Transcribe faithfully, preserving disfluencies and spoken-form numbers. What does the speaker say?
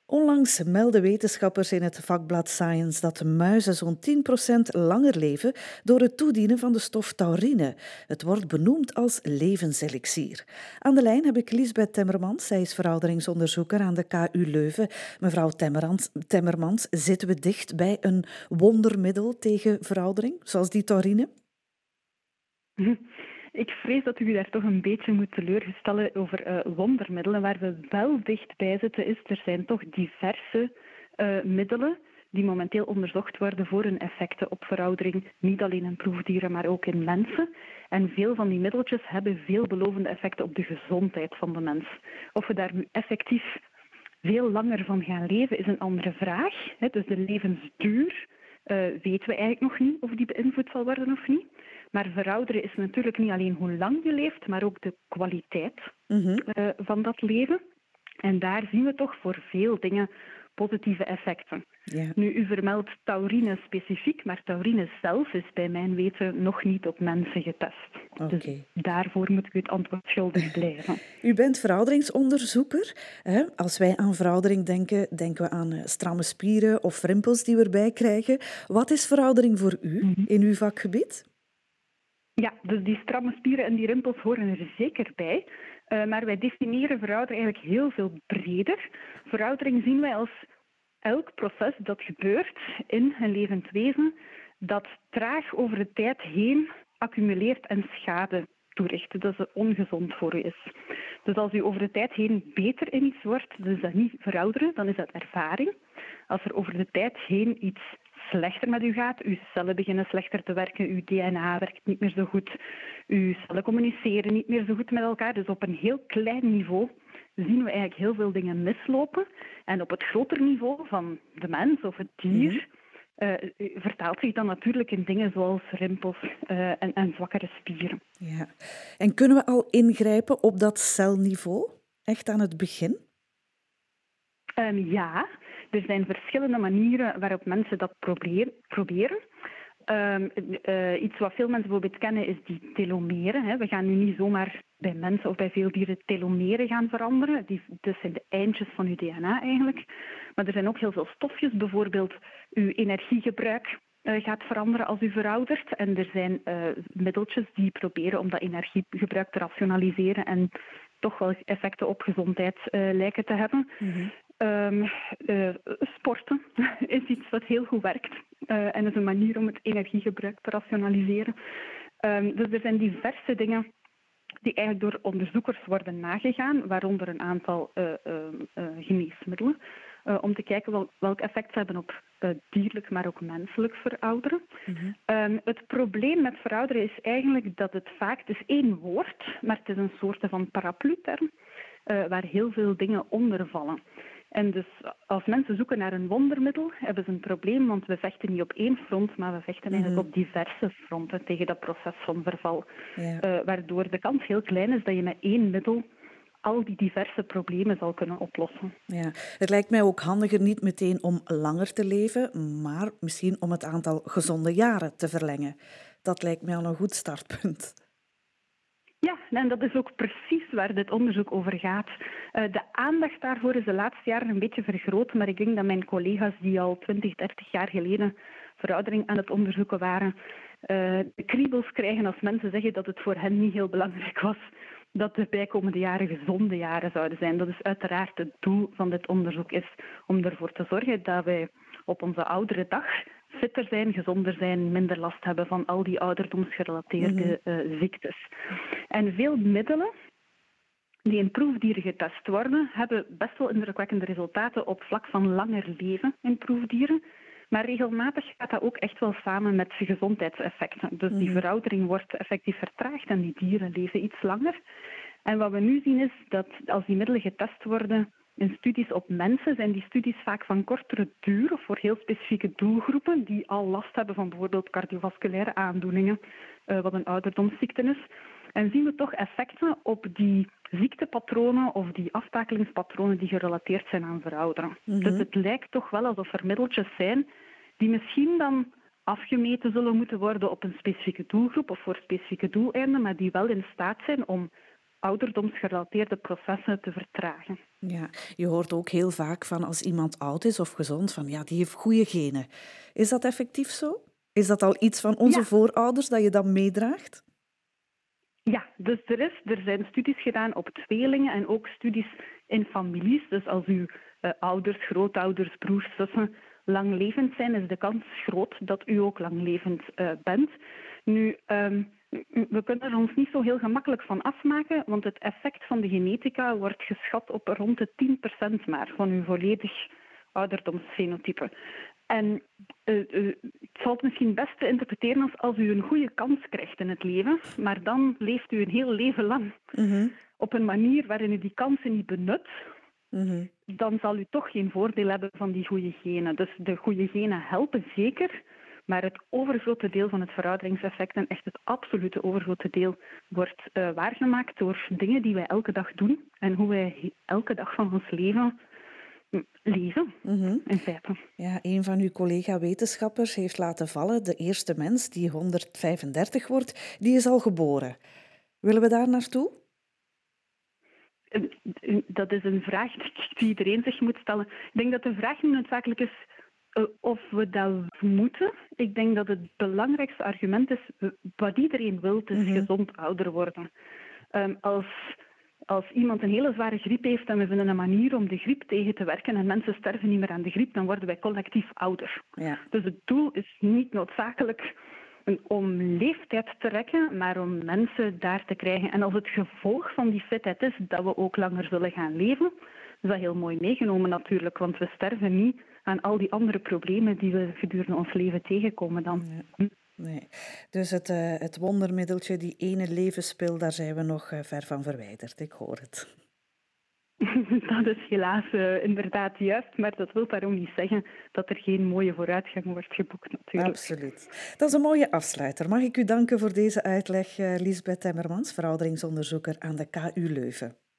Onlangs melden wetenschappers in het vakblad Science dat muizen zo'n tien procent langer leven door het toedienen van de stof taurine. Het wordt benoemd als levenselixier. Aan de lijn heb ik Liesbeth Temmermans. Zij is verouderingsonderzoeker aan de K U Leuven. Mevrouw Temmermans, Temmermans, zitten we dicht bij een wondermiddel tegen veroudering, zoals die taurine? Ik vrees dat u u daar toch een beetje moet teleurstellen over uh, wondermiddelen. Waar we wel dichtbij zitten is, er zijn toch diverse uh, middelen die momenteel onderzocht worden voor hun effecten op veroudering. Niet alleen in proefdieren, maar ook in mensen. En veel van die middeltjes hebben veelbelovende effecten op de gezondheid van de mens. Of we daar nu effectief veel langer van gaan leven, is een andere vraag. Dus de levensduur uh, weten we eigenlijk nog niet of die beïnvloed zal worden of niet. Maar verouderen is natuurlijk niet alleen hoe lang je leeft, maar ook de kwaliteit mm-hmm. uh, van dat leven. En daar zien we toch voor veel dingen positieve effecten. Yeah. Nu, u vermeldt taurine specifiek, maar taurine zelf is bij mijn weten nog niet op mensen getest. Okay. Dus daarvoor moet ik u het antwoord schuldig blijven. U bent verouderingsonderzoeker. Als wij aan veroudering denken, denken we aan stramme spieren of rimpels die we erbij krijgen. Wat is veroudering voor u mm-hmm. in uw vakgebied? Ja, dus die stramme spieren en die rimpels horen er zeker bij. Uh, maar wij definiëren veroudering eigenlijk heel veel breder. Veroudering zien wij als elk proces dat gebeurt in een levend wezen dat traag over de tijd heen accumuleert en schade toericht. Dat is ongezond voor u is. Dus als u over de tijd heen beter in iets wordt, dan is dat niet verouderen, dan is dat ervaring. Als er over de tijd heen iets slechter met u gaat, uw cellen beginnen slechter te werken, uw D N A werkt niet meer zo goed, uw cellen communiceren niet meer zo goed met elkaar. Dus op een heel klein niveau zien we eigenlijk heel veel dingen mislopen. En op het groter niveau van de mens of het dier uh, vertaalt zich dan natuurlijk in dingen zoals rimpels uh, en, en zwakkere spieren. Ja. En kunnen we al ingrijpen op dat celniveau? Echt aan het begin? Um, ja. Er zijn verschillende manieren waarop mensen dat probeer, proberen. Um, uh, iets wat veel mensen bijvoorbeeld kennen is die telomeren. Hè. We gaan nu niet zomaar bij mensen of bij veel dieren telomeren gaan veranderen. Die, dat zijn de eindjes van uw D N A eigenlijk. Maar er zijn ook heel veel stofjes. Bijvoorbeeld uw energiegebruik uh, gaat veranderen als u veroudert. En er zijn uh, middeltjes die proberen om dat energiegebruik te rationaliseren en toch wel effecten op gezondheid uh, lijken te hebben. Mm-hmm. Um, uh, sporten is iets wat heel goed werkt uh, en is een manier om het energiegebruik te rationaliseren. Um, dus er zijn diverse dingen die eigenlijk door onderzoekers worden nagegaan, waaronder een aantal uh, uh, uh, geneesmiddelen, uh, om te kijken wel, welk effect ze hebben op uh, dierlijk, maar ook menselijk verouderen. Mm-hmm. Um, het probleem met verouderen is eigenlijk dat het vaak, het is één woord, maar het is een soort van paraplu-term, uh, waar heel veel dingen onder vallen. En dus als mensen zoeken naar een wondermiddel, hebben ze een probleem, want we vechten niet op één front, maar we vechten eigenlijk mm-hmm. op diverse fronten tegen dat proces van verval. Ja. Uh, waardoor de kans heel klein is dat je met één middel al die diverse problemen zal kunnen oplossen. Ja. Het lijkt mij ook handiger niet meteen om langer te leven, maar misschien om het aantal gezonde jaren te verlengen. Dat lijkt mij al een goed startpunt. Ja, en dat is ook precies waar dit onderzoek over gaat. Uh, de aandacht daarvoor is de laatste jaren een beetje vergroot, maar ik denk dat mijn collega's die al twintig, dertig jaar geleden veroudering aan het onderzoeken waren, uh, de kriebels krijgen als mensen zeggen dat het voor hen niet heel belangrijk was dat de bijkomende jaren gezonde jaren zouden zijn. Dat is uiteraard het doel van dit onderzoek, is om ervoor te zorgen dat wij op onze oudere dag fitter zijn, gezonder zijn, minder last hebben van al die ouderdomsgerelateerde mm-hmm. uh, ziektes. En veel middelen die in proefdieren getest worden, hebben best wel indrukwekkende resultaten op vlak van langer leven in proefdieren. Maar regelmatig gaat dat ook echt wel samen met gezondheidseffecten. Dus die veroudering wordt effectief vertraagd en die dieren leven iets langer. En wat we nu zien is dat als die middelen getest worden in studies op mensen, zijn die studies vaak van kortere duur of voor heel specifieke doelgroepen die al last hebben van bijvoorbeeld cardiovasculaire aandoeningen, uh, wat een ouderdomsziekte is. En zien we toch effecten op die ziektepatronen of die aftakelingspatronen die gerelateerd zijn aan verouderen. Mm-hmm. Dus het lijkt toch wel alsof er middeltjes zijn die misschien dan afgemeten zullen moeten worden op een specifieke doelgroep of voor specifieke doeleinden, maar die wel in staat zijn om ouderdomsgerelateerde processen te vertragen. Ja, je hoort ook heel vaak van als iemand oud is of gezond, van ja, die heeft goede genen. Is dat effectief zo? Is dat al iets van onze Ja, voorouders dat je dan meedraagt? ja, dus er, is, er zijn studies gedaan op tweelingen en ook studies in families. Dus als uw eh, ouders, grootouders, broers, zussen langlevend zijn, is de kans groot dat u ook langlevend eh, bent. Nu, ehm, we kunnen er ons niet zo heel gemakkelijk van afmaken, want het effect van de genetica wordt geschat op rond de tien procent maar van uw volledig ouderdomsfenotype. En uh, uh, het valt misschien best te interpreteren als als u een goede kans krijgt in het leven, maar dan leeft u een heel leven lang Mhm, op een manier waarin u die kansen niet benut, mhm. dan zal u toch geen voordeel hebben van die goede genen. Dus de goede genen helpen zeker, maar het overgrote deel van het verouderingseffect, en echt het absolute overgrote deel, wordt uh, waargemaakt door dingen die wij elke dag doen en hoe wij elke dag van ons leven mm, leven, Mhm. in feite. Ja, een van uw collega-wetenschappers heeft laten vallen, de eerste mens die honderdvijfendertig wordt, die is al geboren. Willen we daar naartoe? Dat is een vraag die iedereen zich moet stellen. Ik denk dat de vraag niet noodzakelijk is uh, of we dat moeten. Ik denk dat het belangrijkste argument is, uh, wat iedereen wil, is Mhm. gezond ouder worden. Um, als, als iemand een hele zware griep heeft en we vinden een manier om de griep tegen te werken en mensen sterven niet meer aan de griep, dan worden wij collectief ouder. Ja. Dus het doel is niet noodzakelijk om leeftijd te rekken, maar om mensen daar te krijgen. En als het gevolg van die fitheid is dat we ook langer zullen gaan leven, is dat heel mooi meegenomen natuurlijk, want we sterven niet aan al die andere problemen die we gedurende ons leven tegenkomen dan. Ja. Nee. Dus het, uh, het wondermiddeltje, die ene levenspil, daar zijn we nog uh, ver van verwijderd. Ik hoor het. Dat is helaas uh, inderdaad juist, maar dat wil daarom niet zeggen dat er geen mooie vooruitgang wordt geboekt natuurlijk. Absoluut. Dat is een mooie afsluiter. Mag ik u danken voor deze uitleg, uh, Liesbeth Temmermans, verouderingsonderzoeker aan de K U Leuven.